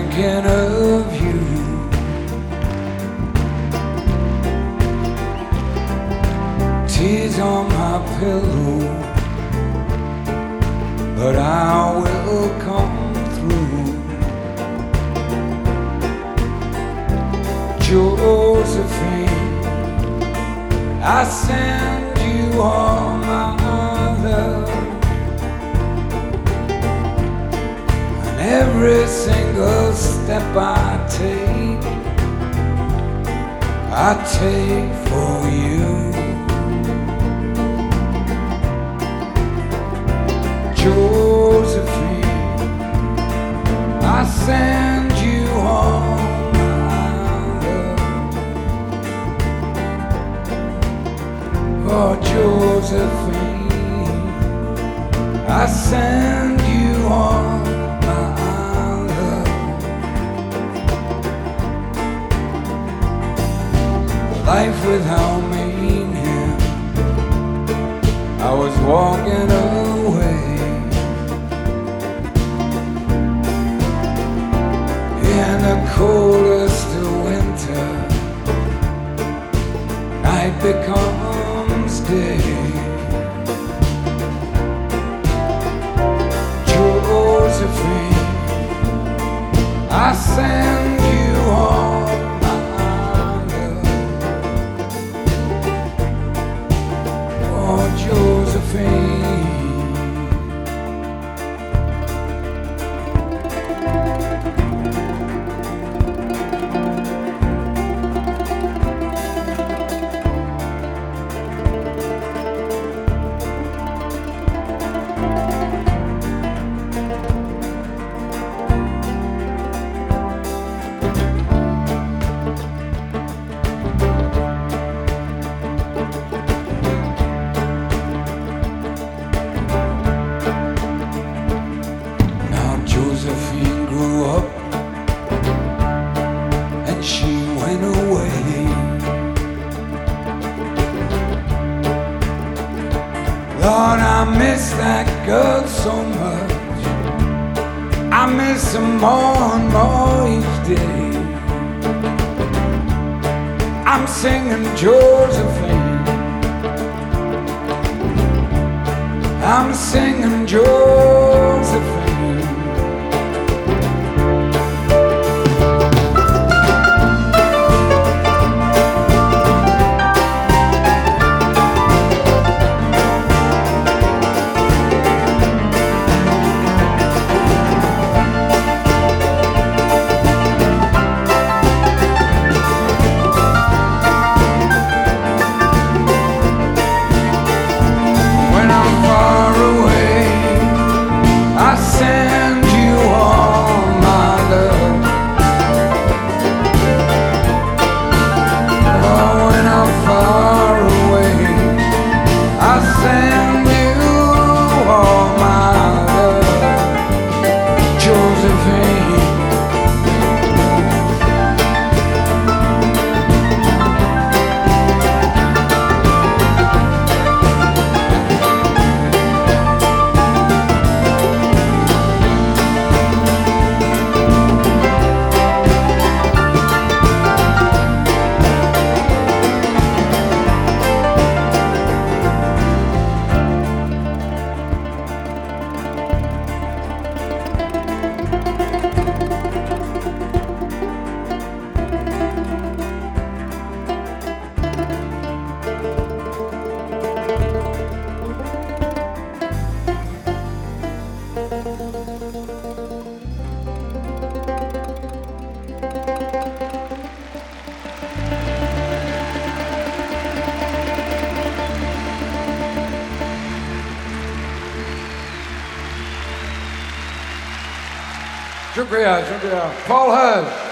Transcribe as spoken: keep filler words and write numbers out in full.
thinking of you. Tears on my pillow, but I will come through. Josephine, I send you all my love, and every single step I take, I take for you. Josephine, I send you all my love. Oh, Josephine, I send you all my love. Life without meaning, I was walking away. In the coldest of winter, night becomes day. Josephine, I send you all my love. Oh, Josephine. Josephine grew up and she went away. Lord, I miss that girl so much. I miss her more and more each day. I'm singing Josephine, I'm singing Josephine. Send you all my love. Oh, when I'm far away, I send you all my love. Josephine, Shukriya, Shukriya. Paul Hurst.